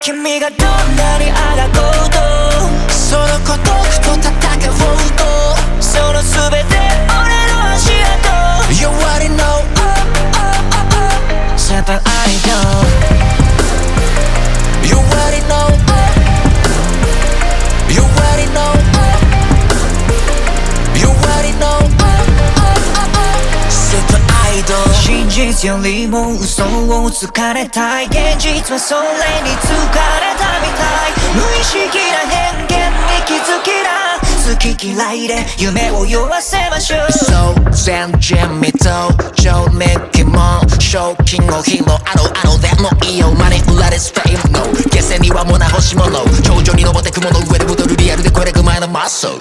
君がどんなにあがこうとその孤独と戦おうとその全て俺の足跡 You already know Seven idol You already know You already know You already know Super idol 真実よりも嘘をつかれたい現実はそれに疲れたみたい無意識な偏見に気づきな好き嫌いで夢を酔わせましょうそう前人未到上メキも賞金を拾うあのでもいいよマネ売られスフェイムの下世にはもな欲し物頂上に登って雲の上で踊るリアルでこれが前のマッソ